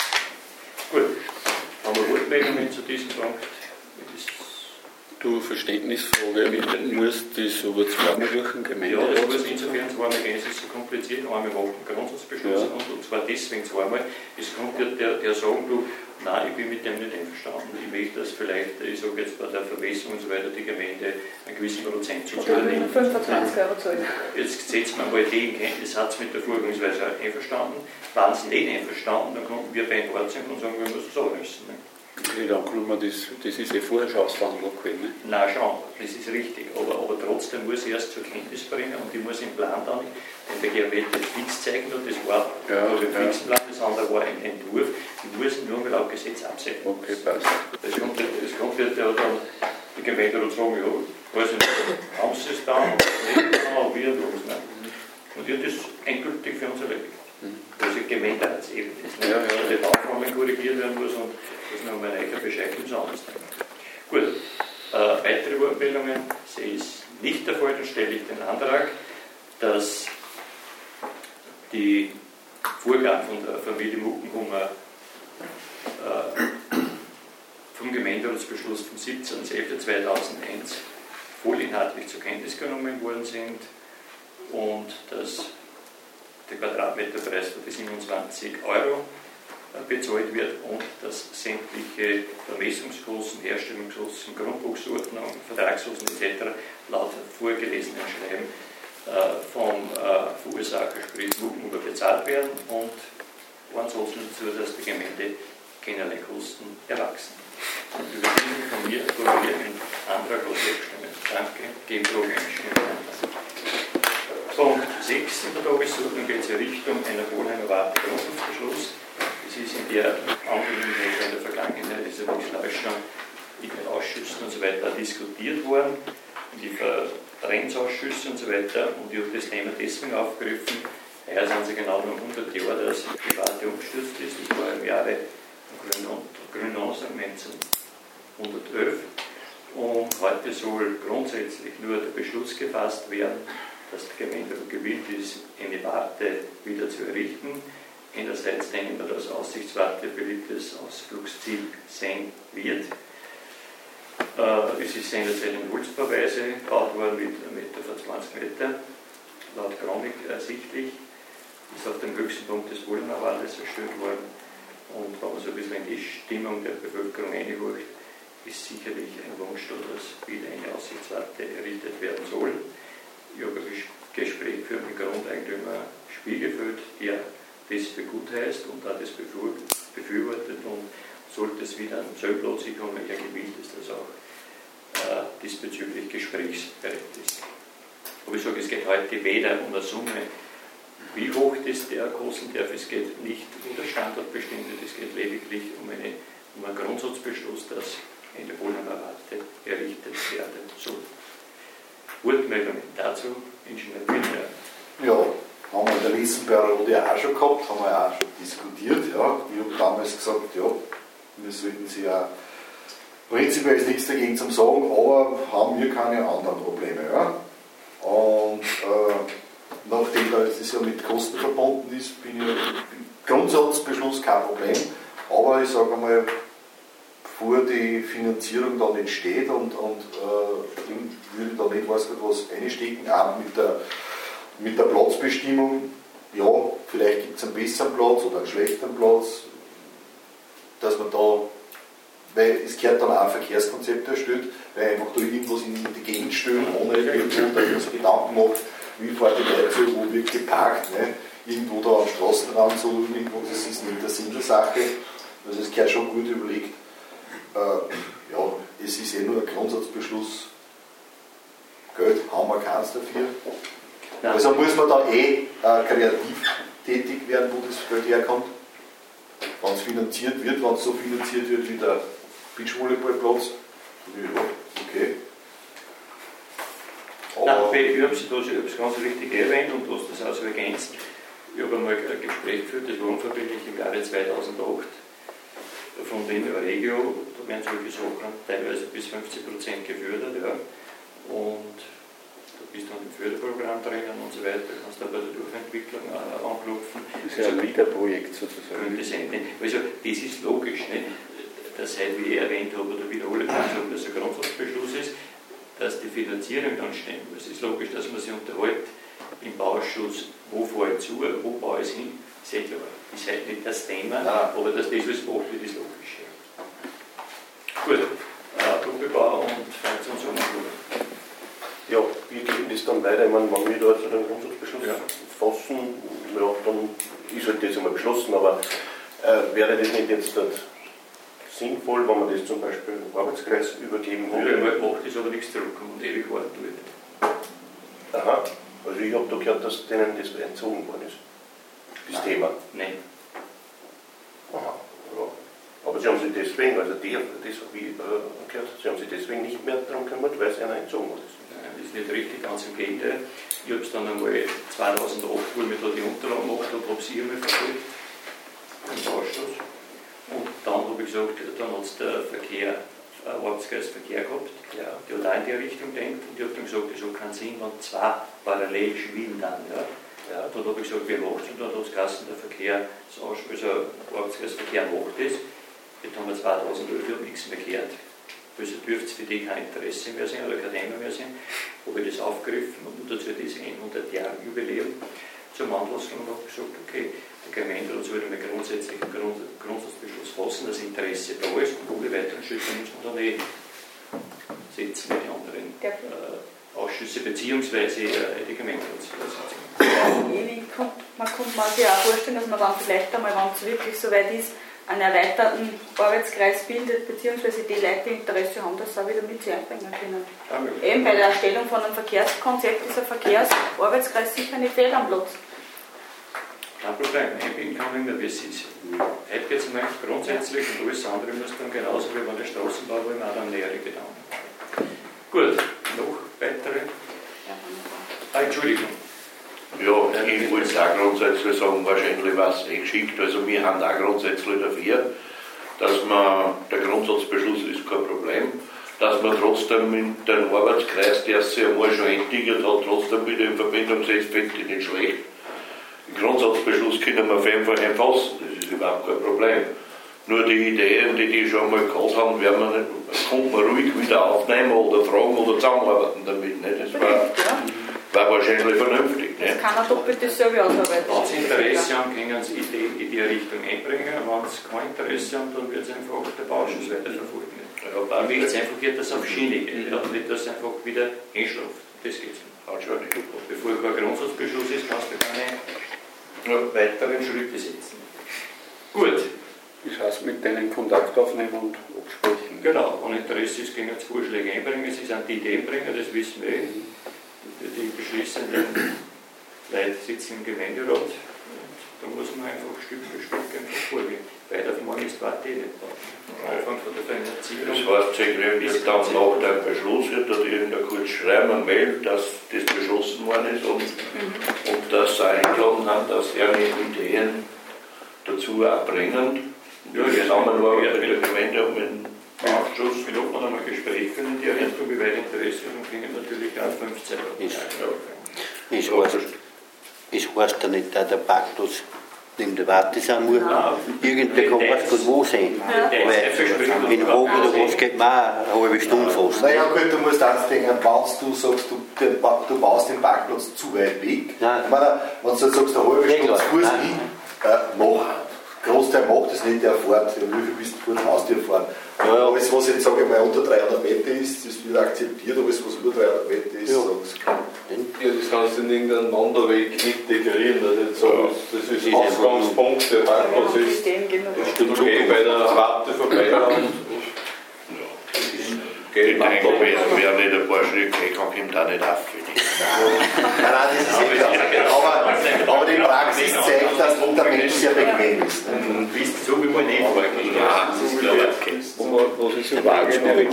Gut, haben wir Wortmeldungen zu diesem Punkt? Du, Verständnisfrage, muss das aber zweimal durch den Gemeinderat? Ja, das muss insofern zweimal gehen, es ist so kompliziert. Einmal machen wir Grundsatzbeschluss ja. und, und zwar deswegen zweimal. Es kommt der, der, der sagen, du, nein, ich bin mit dem nicht einverstanden. Ich möchte, dass vielleicht, ich sage jetzt bei der Verwässerung und so weiter, die Gemeinde einen gewissen Prozentsatz übernimmt. fünfundzwanzig Euro zahlen. Jetzt setzt man mal die in Kenntnis, hat es mit der Vorgangsweise einverstanden. Waren sie nicht einverstanden, dann konnten wir bei Wort sein und sagen, wir müssen es sagen müssen. Ne? Okay, dann kann man das, das ist ja vorher schon ausverhandelt gewesen. Ne? Nein, schon, das ist richtig. Aber, aber trotzdem muss ich erst zur Kenntnis bringen und ich muss im Plan dann, den der Geometer fix zeigen und das war ja, der ja. Fixplan, das andere war ein Entwurf. Ich muss ihn nur mal laut Gesetz absetzen. Okay, passt. Das kommt, das kommt ja dann die Gemeinde und sagen, ja, weiß ich nicht, haben sie es dann, nicht dann, wie und was. Ne? Und die hat das endgültig für uns erledigt. Also Gemeinderatsebene ist nicht, Ja, ja. dass die Bauformel korrigiert werden muss und dass noch mal ein reicher Bescheid gibt, anders. Gut, äh, weitere Wortmeldungen sehe ich nicht der Fall, dann stelle ich den Antrag, dass die Vorgaben von der Familie Muckenhummer äh, vom Gemeinderatsbeschluss vom siebzehnten elften zweitausendeins vollinhaltlich zur Kenntnis genommen worden sind und dass der Quadratmeterpreis von siebenundzwanzig Euro bezahlt wird und dass sämtliche Vermessungskosten, Herstellungskosten, Grundbuchsordnung, Vertragskosten et cetera laut vorgelesenen Schreiben äh, vom äh, Verursacher, sprich Muckenhummer, bezahlt werden und ansonsten dazu, dass die Gemeinde keinerlei Kosten erwachsen. Und über diesen von mir formulierten Antrag aus abstimmen. Danke. Gegenfrage einstellen. Punkt sechs in der Tagesordnung geht es in Richtung einer Wohnheimer Warte Grundsatzbeschluss. Es ist in der Angelegenheit in der Vergangenheit, ist ja nicht schon in den Ausschüssen und so weiter diskutiert worden, in die Vereinsausschüsse und so weiter. Und ich habe das Thema deswegen aufgegriffen. Heuer sind sie genau noch hundert Jahre, dass die Warte umgestürzt ist. Das war im Jahre Gründonnerstag neunzehnhundertelf. Und heute soll grundsätzlich nur der Beschluss gefasst werden, dass die Gemeinde gewillt ist, eine Warte wieder zu errichten. Einerseits denken wir, dass Aussichtswarte ein beliebtes Ausflugsziel sein wird. Äh, es ist seinerzeit in Holzbauweise gebaut worden mit einem Meter vor zwanzig Meter, laut Chronik ersichtlich. Ist auf dem höchsten Punkt des Bohlenauwaldes erstellt worden. Und wenn man so ein bisschen in die Stimmung der Bevölkerung einhorcht, ist sicherlich ein Wunsch da, dass wieder eine Aussichtswarte errichtet werden soll. Ich habe ein Gespräch geführt mit Grundeigentümer Spiegelfeld, der das für gut heißt und auch das befürwortet, und sollte es wieder einen Zollplatz kommen, er gewillt ist, dass auch äh, diesbezüglich gesprächsbereit ist. Aber ich sage, es geht heute weder um eine Summe, wie hoch das der kosten darf, es geht nicht um das Standortbestimmte, es geht lediglich um, eine, um einen Grundsatzbeschluss, dass eine Wohnheimer Warte errichtet werden soll. Wortmeldungen dazu, Ingenieur Pilcher. Ja, haben wir in der letzten Periode auch schon gehabt, haben wir auch schon diskutiert. Ja. Ich habe damals gesagt, ja, wir sollten sie ja, prinzipiell ist nichts dagegen zum Sagen, aber haben wir keine anderen Probleme. Ja. Und äh, nachdem das ja mit Kosten verbunden ist, bin ich im Grundsatzbeschluss kein Problem. Aber ich sage einmal, bevor die Finanzierung dann entsteht und, und äh, würde da nicht weiß Gott was einstecken, auch mit der, mit der Platzbestimmung, ja, vielleicht gibt es einen besseren Platz oder einen schlechteren Platz, dass man da, weil es gehört dann auch ein Verkehrskonzept erstellt, weil einfach da irgendwas in die Gegend stellen, ohne irgendwo da sich Gedanken macht, wie fährt die Leute, wo wird geparkt, ne? Irgendwo da am Straßenrand so irgendwo, das ist nicht der Sinn der Sache, also es gehört schon gut überlegt. Äh, ja, es ist eh nur ein Grundsatzbeschluss, Geld haben wir keins dafür. Nein. Also muss man da eh äh, kreativ tätig werden, wo das Geld herkommt. Wenn es finanziert wird, wenn es so finanziert wird wie der Beachvolleyballplatz, ja, okay. Aber Nein, ich habe es ganz richtig erwähnt und du hast das auch so ergänzt. Ich habe einmal ein Gespräch geführt, das war unverbindlich im Jahre zweitausendacht von den Regio, da werden solche Sachen teilweise bis fünfzig Prozent gefördert, ja. Und du bist dann im Förderprogramm drinnen und so weiter, du kannst dann bei der Durchentwicklung äh, anklopfen. Das ist ja ein Mieterprojekt sozusagen. Könnte sein. Also das ist logisch, nicht? Dass halt, wie ich erwähnt habe, oder wiederhole, dass ein Grundsatzbeschluss ist, dass die Finanzierung dann stimmt. Es ist logisch, dass man sich unterhält im Bauausschuss, wo fahre ich zu, wo baue ich hin, sehr klar. Das ist halt nicht das Thema, Nein. aber dass das alles gemacht wird, ist logisch. Ja. Gut, äh, Doppelbau und Funktionsumgebung. Ja, wir geben das dann weiter. Ich meine, wenn wir da zu den Grundsatzbeschluss ja. fassen, ja, dann ist halt das einmal beschlossen, aber äh, wäre das nicht jetzt das sinnvoll, wenn man das zum Beispiel im Arbeitskreis übergeben würde? Ja, macht ist aber nichts zurückkommen und ewig warten wird. Aha, also ich habe da gehört, dass denen das entzogen worden ist. Das Nein. Thema. Nein. Aha, ja. Aber Sie haben sich deswegen, also die, das habe ich äh, gehört, Sie haben sich deswegen nicht mehr darum gekümmert, weil es einer entzogen worden ist. Nein, das nicht richtig, ganz im Gegenteil. Ich habe es dann einmal zweitausendacht, wo ich mir da die Unterlagen gemacht habe, habe ich einmal verfolgt, den Ausstoß. Und dann habe ich gesagt, dann hat es der Verkehr, äh, Ortskreis Verkehr gehabt, ja. Der hat auch in die Richtung gedacht und ich habe dann gesagt, das hat keinen Sinn, wenn zwei parallel schwimmen dann. Ja. Ja, dann habe ich gesagt, wer macht es? Und dann hat es geheißen, der Verkehr, also Ortskreis Verkehr macht das. Jetzt haben wir zweitausendelf, ich habe nichts mehr gehört. Also dürfte es für die kein Interesse mehr sein oder kein Thema mehr sein. Habe ich das aufgegriffen und dazu das hundert-Jahr-Jubiläum zum Anlass genommen und habe gesagt, okay, der Gemeinderat sollte mal grundsätzlich einen Grund, Grundsatzbeschluss fassen, dass Interesse da ist und alle weiteren Schritte muss man dann eh setzen mit den anderen äh, Ausschüsse beziehungsweise äh, die Gemeinderatsvorsitzenden. Man kommt man sich auch vorstellen, dass man dann vielleicht einmal, wenn es wirklich so weit ist, einen erweiterten Arbeitskreis bildet, beziehungsweise die Leute, die Interesse haben, das auch wieder mit sich einbringen können. Ja, eben bei der Erstellung von einem Verkehrskonzept ist ein Verkehrsarbeitskreis sicher nicht fehl am Platz. Kein Problem, einbinden kann immer, wie es ist. Heute geht es mal grundsätzlich und alles andere muss dann genauso wie bei der Straßenbau, wo wir auch dann nähere Gedanken haben. Gut, noch weitere? Ah, Entschuldigung. Ja, ich wollte es auch grundsätzlich sagen, wahrscheinlich war es eh geschickt. Also wir haben auch grundsätzlich dafür, dass man, der Grundsatzbeschluss ist kein Problem, dass man trotzdem mit dem Arbeitskreis, der sich einmal schon entwickelt hat, trotzdem wieder in Verbindung setzt, finde ich nicht schlecht. Den Grundsatzbeschluss können wir auf jeden Fall einfassen, das ist überhaupt kein Problem. Nur die Ideen, die die schon mal gehabt haben, werden wir nicht, kommt man ruhig wieder aufnehmen oder fragen oder zusammenarbeiten damit. Nicht? Das war, war wahrscheinlich vernünftig. Das kann er doppelt dasselbe ausarbeiten. Wenn Sie Interesse haben, können Sie Ideen in die Richtung einbringen. Wenn Sie kein Interesse haben, dann wird es einfach der Bauschuss weiterverfolgt. Ja, wichtig ist einfach, dass es auf Schiene geht, ja, nicht, dass es einfach wieder einschlaft. Das geht es nicht. Bevor kein Grundsatzbeschluss ist, kannst du keine ja, weiteren Schritte setzen. Gut. Das heißt, mit denen Kontakt aufnehmen und absprechen. Genau, wenn Interesse ist, können Sie Vorschläge einbringen, Sie sind die Ideenbringer, das wissen wir. Die beschließenden Leute sitzen im Gemeinderat. Da muss man einfach Stück für Stück einfach vorgehen. Weiter auf morgen ist Warte nicht da. Anfang von der Finanzierung. Das heißt, Sie kriegen jetzt dann nach dem Beschluss, wird da irgendein kurz schreiben, eine Mail, dass das beschlossen worden ist und, mhm. und dass Sie eingeladen haben, dass er mit Ideen dazu auch bringen. Ja, zusammen war mit der Gemeinde und mit dem Ausschuss. Wir haben einmal Gespräche in die Richtung, wie weit Interesse und kriegen natürlich auch fünfzehn Euro. Ich weiß, ich weiß da nicht, da der Baktus neben der Warte sein muss. Irgendwer kann was wo sein. Ja. Weil in Hogen oder was geht man auch eine halbe Stunde fast. Naja gut, du musst eins denken, wenn du sagst, du, den, du baust den Parkplatz zu weit weg. Nein. Ich meine, wenn du sagst, eine halbe Stunde zu Fuß hin, äh, mach. Großteil macht das nicht, der fährt, der will bis vor dem Haustür fahren. Ja, ja. Alles, was jetzt, sage ich mal, unter dreihundert Meter ist, das wird akzeptiert, alles, was über dreihundert Meter ist, ja. sagst du. Ja, das kannst du in irgendeinen Wanderweg integrieren. Also sagen, das ist der Ausgangspunkt, der Parkplatz ist, du gehst bei der Warte vorbei und ich denke, wer nicht ein paar Schritte gehen kann, kommt auch nicht auf. Nein, nein, das ist ja klar. Aber, aber die Praxis zeigt, dass der Mensch sehr bequem ist. Und wisst so, wie man nicht vorgeht. Ja, das ist klar. Was ich so wahrgenommen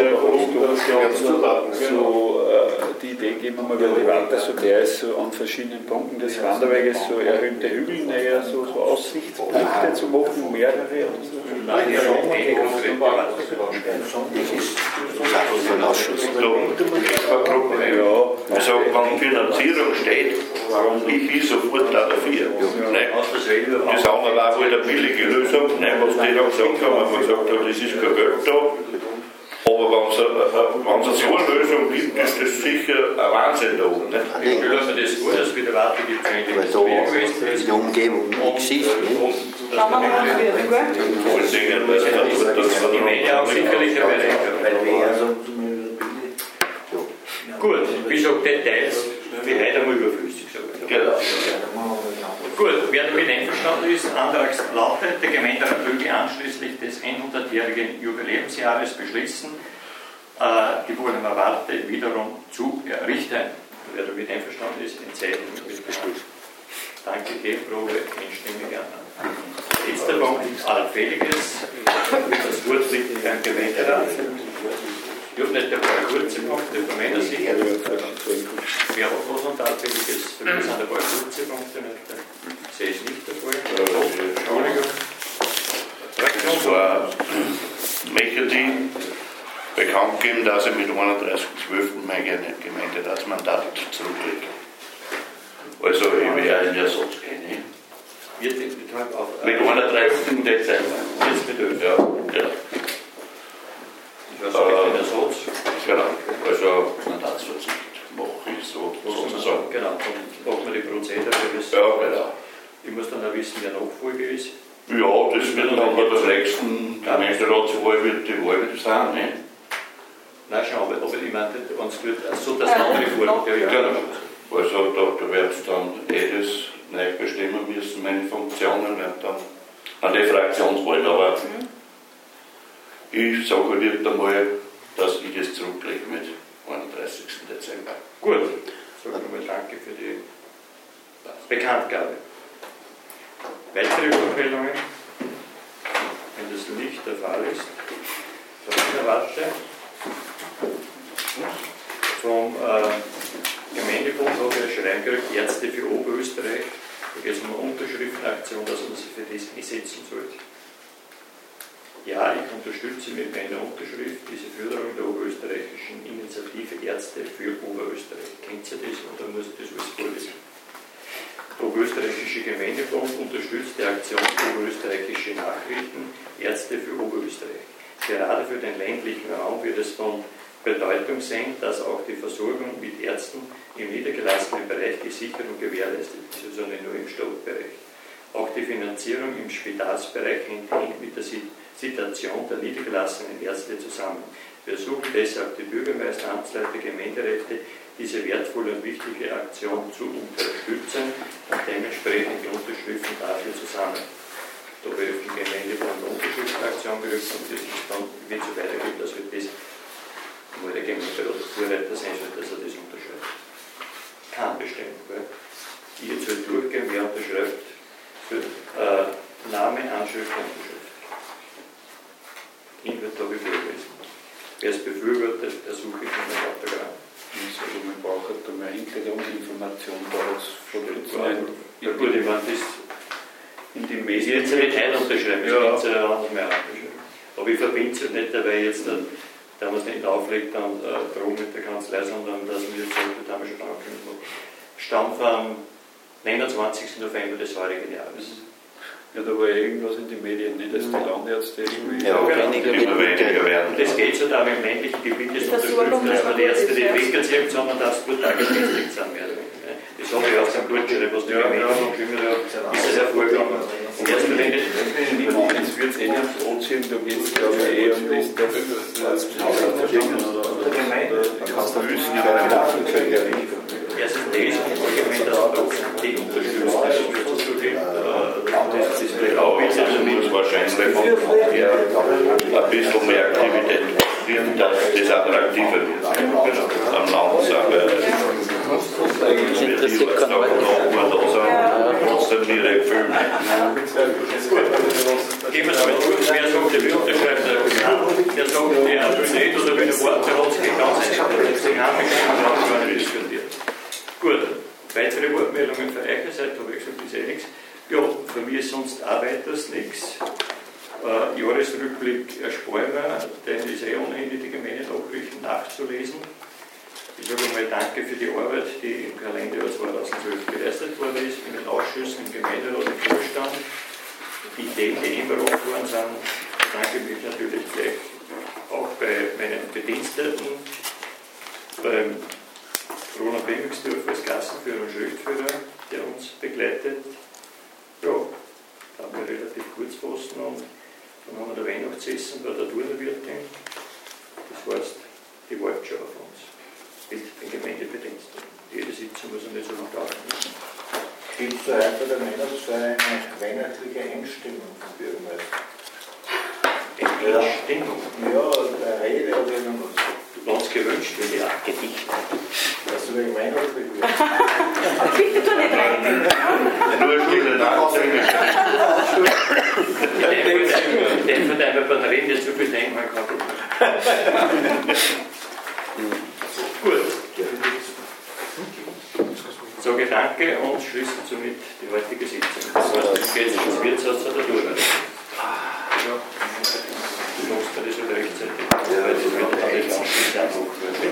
habe, so die Idee geben wir mal, weil die Warte so der ist, so an verschiedenen Punkten des Wanderweges so erhöhte Hügel, naja, so, so Aussichtspunkte zu machen, mehrere oder so. Nein, ja, also, wenn Finanzierung steht, ich bin sofort da dafür. Das andere war wohl eine billige Lösung, was die da gesagt haben, wenn man gesagt hat, das ist kein Geld da. Aber wenn es so eine Lösung gibt, ist das sicher ein Wahnsinn da oben. Ich will also das gut, dass wieder Warte gibt, weil da die Umgebung nichts ist. Schauen wir mal, wie wir rüber. Die Menge auch sicherlich eine Bereicherung. Gut, wie gesagt, Details für heute einmal überflüssig. Genau. Gut, wer damit einverstanden ist, Antrag lautet, der Gemeinderat möge anschließend des hundertjährigen Jubiläumsjahres beschließen, äh, die Wohner Warte wiederum zu errichten. Wer damit einverstanden ist, entscheiden wir Beschluss. Danke, Gegenprobe, einstimmig an. Letzter Punkt, Allfälliges. Das Wort liegt beim Gemeinderat. Ich habe nicht ein paar kurze Punkte von meiner Sicht. Wer hat was Unauffälliges? Für mich sind ein paar kurze Punkte nicht. Ich sehe es nicht der Fall. Entschuldigung. Und zwar möchte ich bekannt geben, dass ich mit einunddreißig zwölf meine Gemeinde das Mandat zurücklege. Also ich werde in Ersatz gehen. Wird mit auf. Mit einunddreißigsten Dezember. Jetzt mit Öl. Ja, genau. Was äh, den Ersatz? Genau. Also Mandatsverzicht mache ich so sozusagen. Genau, dann machen wir die Prozedere. Ja, genau. Ich muss dann auch wissen, wer Nachfolger ist. Ja, das wird dann bei der nächsten Gemeinderatswahl wird die Wahl sein, ne? Nein, schon, aber, aber ich meine, wenn es wird, so dass andere folgen. Ja, ja. Genau. Also da, da wird es dann eh das neu bestimmen müssen, meine Funktionen werden dann an die Fraktionswahl. Aber mhm. ich sage halt jetzt einmal, dass ich das zurücklege mit einunddreißigsten Dezember. Gut, sage ich mal danke für die Bekanntgabe. Weitere Rückmeldungen? Wenn das nicht der Fall ist, dann erwarte vom äh, Gemeindebund habe ich ein Schreiben gekriegt, Ärzte für Oberösterreich. Da geht es um eine Unterschriftenaktion, dass man sich für das einsetzen sollte. Ja, ich unterstütze mit meiner Unterschrift diese Förderung der oberösterreichischen Initiative Ärzte für Oberösterreich. Kennt ihr das? Und dann muss ich das alles vorlesen. Der Oberösterreichische Gemeindebund unterstützt die Aktion Oberösterreichische Nachrichten Ärzte für Oberösterreich. Gerade für den ländlichen Raum wird es von Bedeutung sein, dass auch die Versorgung mit Ärzten im niedergelassenen Bereich gesichert und gewährleistet ist, also nicht nur im Stadtbereich. Auch die Finanzierung im Spitalsbereich hängt mit der Situation der niedergelassenen Ärzte zusammen. Wir suchen deshalb die Bürgermeister, Amtsleiter, Gemeinderäte, diese wertvolle und wichtige Aktion zu unterstützen und dementsprechend die Unterschriften dafür zusammen. Da wird die Gemeindebund eine Unterschriftenaktion berufen und das ist dann, wird so weitergehen, dass wir das, wo der Gemeinderat Vorreiter sein soll, dass er das unterschreibt. Kann bestimmt, weil ich jetzt halt durchgehen, wer unterschreibt, für äh, Name, Anschrift, Unterschrift. Inhalt habe ich vorgelesen. Wer es befürwortet, ersuche ich von der Autogramm. Also man braucht da mehr Hintergrundinformation da jetzt von den Zweiten. Ja gut, ich meine, das in die Medien jetzt nicht ein unterschreiben, ich ja. Finde es ja anders mehr unterschreiben. Aber ich verbinde es nicht dabei jetzt, da man es nicht auflegt, dann äh, drum mit der Kanzlei, sondern dass wir jetzt sagen, das haben wir schon angekündigt. Stand vom neunundzwanzigsten November des vorigen Jahres. Ja, da war irgendwas in den Medien, nicht, dass die Landärzte irgendwie. Ja, ja, weniger genau. weniger werden. Das geht so da im ländlichen Gebiet ist unterstützt, dass man die Ärzte nicht wegziehen, sondern dass gut angekündigt sind. Mehr oder weniger. Das habe ich aus dem Blutschere, was die Gemeinde noch gekümmert hat, ist es hervorgegangen. Und erst wenn ich jetzt wird es eh nicht aufs Anziehen, da geht es glaube ich eh um das, da kannst du wissen, wie deine Nachfolger errichten. Erstens das und allgemein, dass man auch die unterstützt, das ist schon so viel. Das ist auch damit wahrscheinlich ja, ein bisschen mehr Aktivität wird, dass das attraktiver wird. Am Land sagen wir, das interessiert keinen Leuten. Trotzdem direkt filmen. Gehen wir es mal durch, wer sagt, der will unterschreiben, der sagt, der will nicht oder will warten, der hat sich ganz dynamisch und diskutiert. Gut, weitere Wortmeldungen für eure Seite, habe ich gesagt, ist eh nichts. Ja, für mich ist sonst auch weiters nichts. Äh, Jahresrückblick ersparen wir, denn ist eh ohnehin die Gemeindenachrichten nachzulesen. Ich sage mal danke für die Arbeit, die im Kalenderjahr zweitausendzwölf geleistet worden ist, in den Ausschüssen, im Gemeinderat, im Vorstand. Die Ideen, die eingebracht worden sind, danke mich natürlich gleich auch bei meinen Bediensteten, beim Roland Bemmixdorf als Klassenführer und Schriftführer, der uns begleitet. Ja, da haben wir relativ kurz fassen und dann haben wir der Weihnachtsessen bei der Turnerwirtin. Das heißt, die wartet schon auf uns. Mit den Gemeindebediensteten. Jede Sitzung muss nicht so lang dauern. Gibt es da heute der Weihnachtsfeier eine weihnachtliche Einstimmung vom Bürgermeister? Einstimmung? Ja, eine Rede oder irgendwas. Ganz gewünscht wird ja Gedicht. Das soll ich weihnachtlich werden. Bitte tu nicht rein. Nur Schule nachdenken. Ich denke, von deiner Batterien, die zu viel denken, man kann. man das halt rechtzeitig, weil das wird dann nicht anschließend einfach.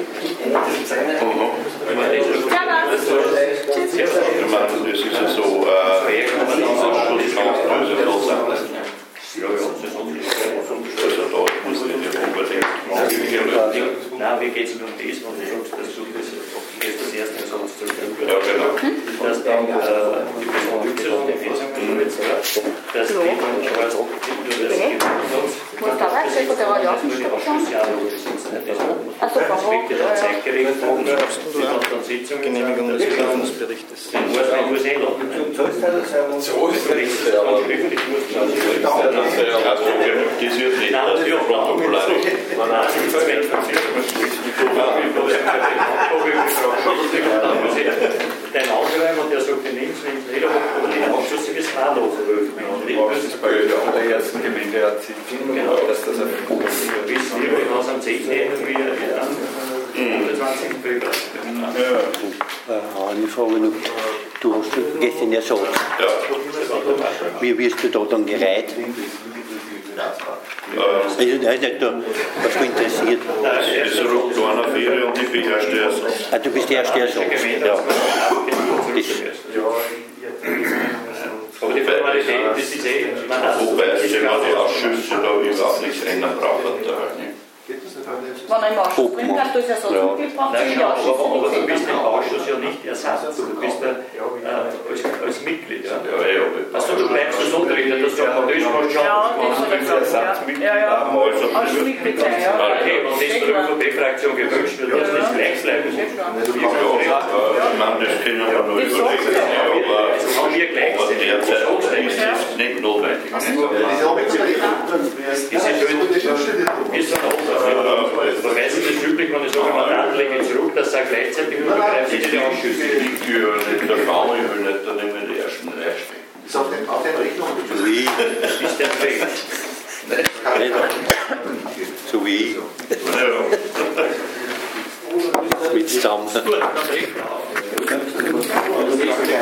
Ich meine, das ist ja so, äh, Ausschuss kann es böse sein. Ja, ja, das ist also da muss ich nicht unbedingt. Nein, wie geht es um das, wenn du sagst, dass du das, jetzt das erste Satz zu tun Ja, genau. dass dann äh, die Person umgesetzt wird, dass die dann schon als nicht nur das Muss da rein, Chef der Radiostation? Also, warum? Genehmigung des Prüfungsberichtes. Den muss man muss ändern. So ist es. Das wird nicht protokollar. Den Anschreiben und der sagt, den nimmst du nicht nicht, aber den Ausschuss ist nachlaufen. Der ersten Gemeinde hat sie genau, dass das ein wissen wir, wie was am zehnten wieder am hundertzwanzigsten Februar. Äh, eine Frage noch. Du hast gestern ja gesagt, Ja. wie wirst du da dann gereiht? Also, da ist nicht da, was mich interessiert. Das ist eine kleine Ferie und ich bin erst der Ersatz. Ah, du bist der erste Ersatz. Ja. Aber die Formalität, das ist eh, man hat Wobei es immer die Ausschüsse da überhaupt nichts ändern brauchen. Wenn er im Ausschuss drin kann, durch Ersatzmitglied braucht er den Ausschuss. aber du bist im Ausschuss ja nicht Ersatz, du bist da äh, als, als Mitglied. Ja. Ja, ja, Also du bleibst als Unterrichter, das sagt man, das mal schauen. Ja, das hat er gesagt. Ja, ja. Als Mitglied sein, ja. Okay, wenn das der ÖVP-Fraktion gewünscht wird, dass das gleich bleiben muss. ja, ich meine, das können wir nur überlegen. Aber Haben wir gleich derzeit ist es nicht notwendig. Ist dann auch man weiß nicht, das üblich, wenn ich sage, Mandat lege ich zurück, dass er gleichzeitig übergreift in die Ausschüsse. Ich gehöre nicht der Frau, ich will nicht dann in der ersten Reihe stehen. Ist auf den, auf den Rechnungen. Wie? Ist der Fake? So wie ich. Ja. Mit zusammen. Gut, dann reden wir auf.